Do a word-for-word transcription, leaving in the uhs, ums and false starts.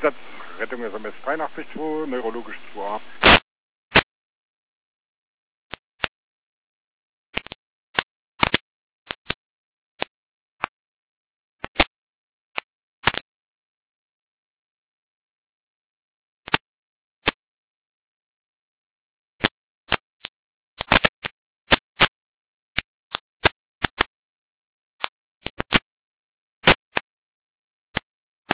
Einsatz, Rettung S M S dreiundachtzig zwei, neurologisch zwei a.